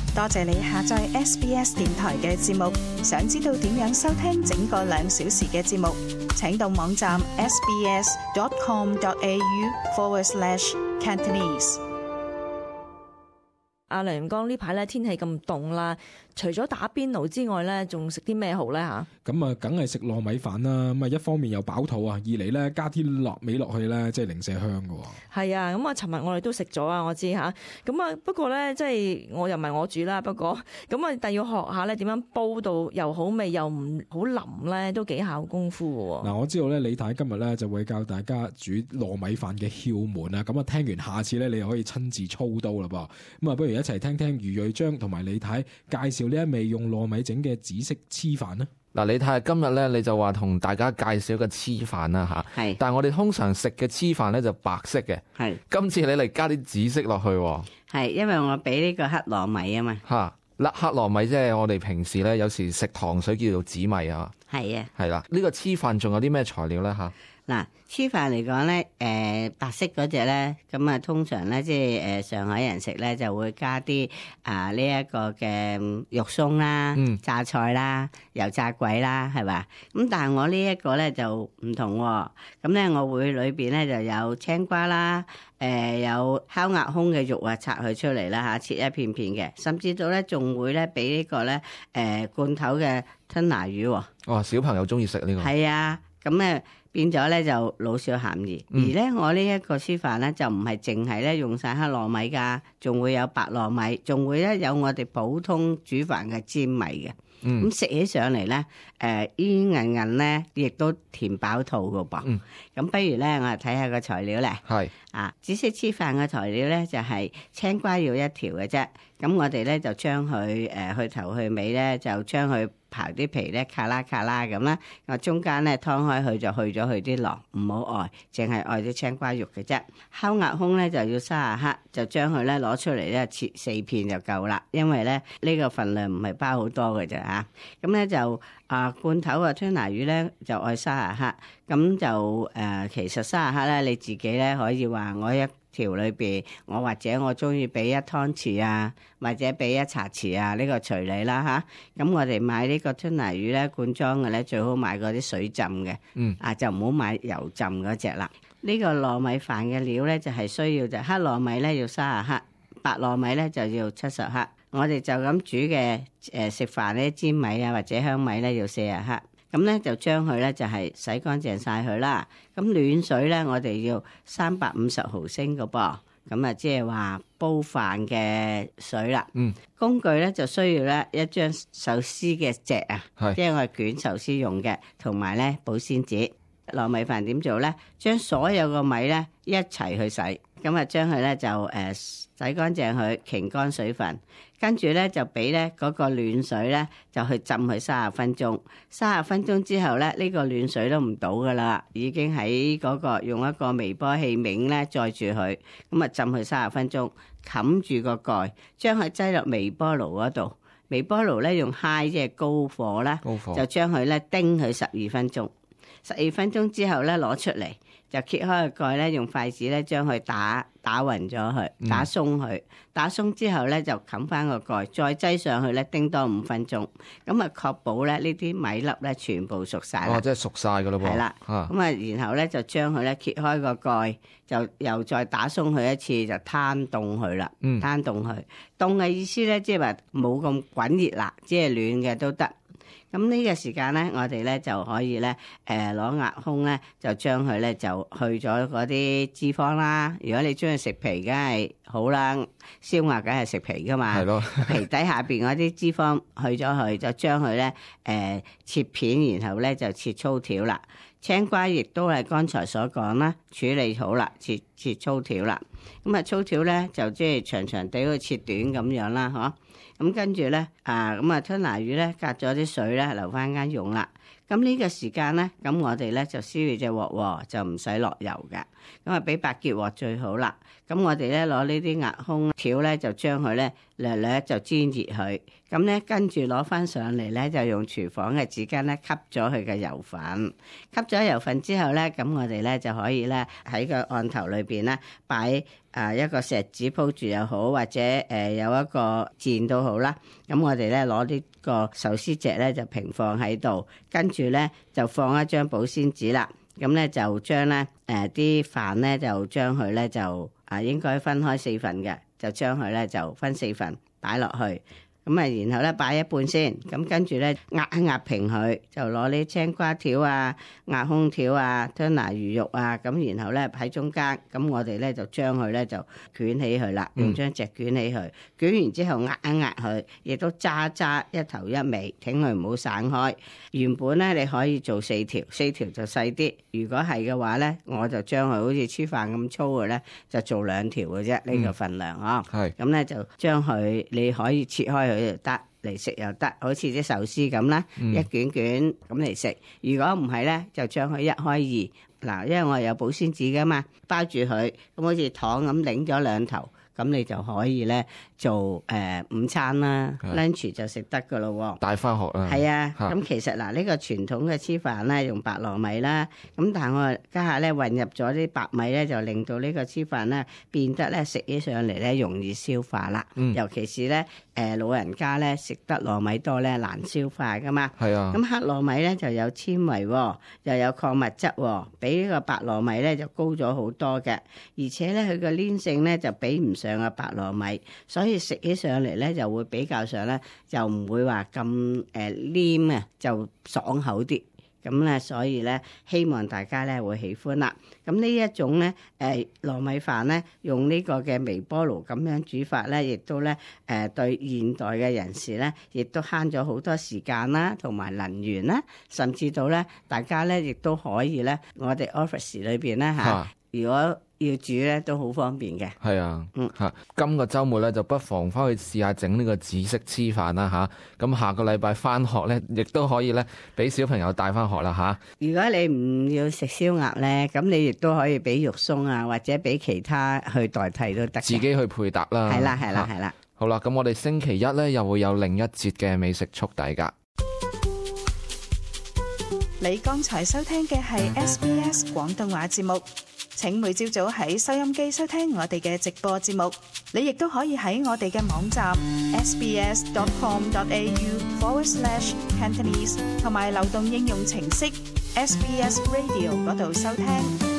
多謝你下載 SBS 電台嘅節目。想知道點樣收聽整個2小時嘅節目，請到網站 sbs.com.au/Cantonese。 阿梁瑩光，呢排咧天氣咁凍啦，除咗打邊爐之外咧，仲食啲咩好咧嚇？ 咁啊，梗係食糯米飯啦。咁啊，一方面又飽肚啊，二嚟咧加啲落味落去咧，即係零舍香㗎喎。 係啊，咁啊，尋日我哋都食咗啊，我知嚇。咁啊，不過咧，即係我又唔係我煮啦，不過咁啊，但要學下咧點樣煲到又好味又唔好腍咧，都幾考功夫喎。 嗱，我知道咧，李太今日咧就會教大家煮糯米飯嘅竅門啊。咁啊，聽完下次咧，你又可以親自操刀啦噃。咁啊，不如一齊聽聽余瑞章同埋李太介紹呢一味用糯米整嘅紫色黐飯啦。 嗱，李太今日咧你就話同大家介紹一個黐飯啦嚇，係。但係我哋通常食嘅黐飯咧就白色嘅，係。今次你嚟加啲紫色落去喎， 係因為我俾呢個黑糯米啊嘛。 嚇，嗱，黑糯米即係我哋平時咧有時食糖水叫做紫米啊。係啊，係啦。呢個黐飯仲有啲咩材料咧嚇？ 嗱，黐飯嚟講咧，白色嗰隻咧，咁啊通常咧即係上海人食咧就會加啲呢一個嘅肉鬆啦、榨菜啦、油炸鬼啦，係嘛？咁但係我呢一個咧就唔同喎，咁咧我會裏邊咧就有青瓜啦，有烤鴨胸嘅肉啊，拆佢出嚟啦嚇，切一片片嘅，甚至到咧仲會咧俾呢個咧罐頭嘅吞拿魚喎。 哦，小朋友中意食呢個。 係啊，咁咧。變咗咧就老少咸宜，而咧我呢一個黐飯咧就唔係淨係咧用晒黑糯米噶，仲會有白糯米，仲會咧有我哋普通煮飯嘅粘米嘅。咁食起上嚟咧，煙韌韌咧，亦都填飽肚噶噃。咁不如咧，我哋睇下個材料咧。係啊，紫色黐飯嘅材料咧就係青瓜要1條嘅啫。咁我哋咧就將佢去頭去尾咧，就將佢刨啲皮咧，卡啦咁啦。我中間咧劏開佢就去咗佢啲囊，唔好愛，淨係愛啲青瓜肉嘅啫。烤鴨胸咧就要30克，就將佢咧攞出嚟咧切4片就夠啦。因為咧呢個份量唔係包好多嘅啫嚇。咁咧就罐頭嘅吞拿魚咧就愛30克。咁就其實30克咧你自己咧可以話我一條裏邊，我或者我中意俾1湯匙啊，或者俾1茶匙啊，呢個隨你啦嚇。咁我哋買呢個吞拿魚咧，罐裝嘅咧，最好買嗰啲水浸嘅，就唔好買油浸嗰隻啦。呢個糯米飯嘅料咧就係需要就黑糯米咧要30克，白糯米咧就要70克。我哋就咁煮嘅食飯呢，粘米啊或者香米咧要40克。咁咧就將佢咧就係洗乾淨晒佢啦。咁暖水咧我哋要350毫升嘅噃。咁啊即係話煲飯嘅水啦。工具咧就需要咧一張壽司嘅席啊，即係我哋捲壽司用嘅，同埋咧保鮮紙。糯米飯點做咧？將所有個米咧一齊去洗，咁啊將佢咧就洗乾淨佢，擎乾水分，跟住咧就俾咧嗰個暖水咧就去浸佢30分鐘。30分鐘之後咧，呢個暖水都唔倒噶啦，已經喺嗰個用一個微波器皿咧載住佢，咁啊浸佢30分鐘，冚住個蓋，將佢擠落微波爐嗰度。微波爐咧用 high 即係高火啦，就將佢咧叮佢12分鐘。12分鐘之後咧攞出嚟，就揭開個蓋咧，用筷子咧將佢打勻咗佢，打鬆佢，打鬆之後咧就冚翻個蓋，再擠上去咧叮多5分鐘，咁啊確保咧呢啲米粒咧全部熟晒啦。 哦，即係熟晒噶咯噃。係啦， 咁啊然後咧就將佢咧揭開個蓋，就又再打鬆佢一次，就攤凍佢啦。攤凍佢，凍嘅意思咧即係話冇咁滾熱啦，即係暖嘅都得。咁呢個時間咧，我哋咧就可以咧，攞鴨胸咧，就將佢咧就去咗嗰啲脂肪啦。如果你中意食皮，梗係好啦，燒鴨梗係食皮噶嘛。係咯，皮底下邊嗰啲脂肪去咗佢，就將佢咧切片，然後咧就切粗條啦。青瓜亦都係剛才所講啦，處理好啦，切粗條啦。咁啊粗條咧就即係長長地去切短咁樣啦，嗬。咁跟住咧，咁啊吞拿魚咧隔咗啲水咧留翻間用啦。咁呢個時間咧，咁我哋咧就燒熱隻鑊喎，就唔使落油㗎。咁啊俾白結鑊最好啦。咁我哋咧攞呢啲鴨胸條咧，就將佢咧略略就煎熱佢。咁咧跟住攞翻上嚟咧，就用廚房嘅紙巾咧吸咗佢嘅油份。吸咗油份之後咧，咁我哋咧就可以咧喺個案頭裏邊邊咧擺一個錫紙鋪住又好，或者有一個墊都好啦。咁我哋咧攞呢個壽司隻咧就平放喺度，跟住咧就放一張保鮮紙啦。咁咧就將咧啲飯咧就將佢咧就應該分開4份嘅，就將佢咧就分4份擺落去。咁然後咧擺一半先，咁跟住咧壓一壓平佢，就攞啲青瓜條啊、壓空條啊、吞拿魚肉啊，咁然後咧喺中間，咁我哋咧就將佢咧就捲起佢啦，用張席捲起佢，捲完之後壓一壓佢，亦都揸一頭一尾，挺佢唔好散開。原本咧你可以做4條，4條就細啲。如果係嘅話咧，我就將佢好似黐飯咁粗嘅咧，就做2條嘅啫，呢個份量啊。係。咁咧就將佢你可以切開佢。得嚟食又得，好似啲壽司咁啦，一卷卷咁嚟食。如果唔係咧，就將佢一開二嗱，因為我係有保鮮紙噶嘛，包住佢，咁好似糖咁擰咗2頭，咁你就可以咧做午餐啦 ，lunch 就食得噶咯。 帶翻學啦。 係啊，咁其實嗱呢個傳統嘅黐飯咧用白糯米啦，咁但係我家下咧混入咗啲白米咧，就令到呢個黐飯咧變得咧食起上嚟咧容易消化啦。尤其是咧老人家咧食得糯米多咧難消化噶嘛。係啊。咁黑糯米咧就有纖維，又有礦物質，比呢個白糯米咧就高咗好多嘅，而且咧佢個黏性咧就比唔上個白糯米，所以食起上嚟咧就會比較上咧就唔會話咁黏啊，就爽口啲。咁咧，所以咧希望大家咧會喜歡啦。咁呢一種咧糯米飯咧，用呢個嘅微波爐咁樣煮法咧，亦都咧對現代嘅人士咧，亦都慳咗好多時間啦，同埋能源啦，甚至到咧大家咧亦都可以咧，我哋 office 裏邊咧如果要煮咧都好方便嘅。係啊， 今個週末咧就不妨翻去試下整呢個紫色黐飯啦嚇。咁下個禮拜翻學咧，亦都可以咧俾小朋友帶翻學啦嚇。 如果你唔要食燒鴨咧，咁你亦都可以俾肉鬆啊，或者俾其他去代替都得。 自己去配搭啦。 係啦，係啦，係啦。 好啦，咁我哋星期一咧又會有另一節嘅美食速遞㗎。 你剛才收聽嘅係 SBS 廣東話節目。請每朝早喺收音機收聽我哋嘅直播節目，你亦都可以喺我哋嘅網站 sbs.com.au/Cantonese 同埋流動應用程式 SBS Radio 嗰度收聽。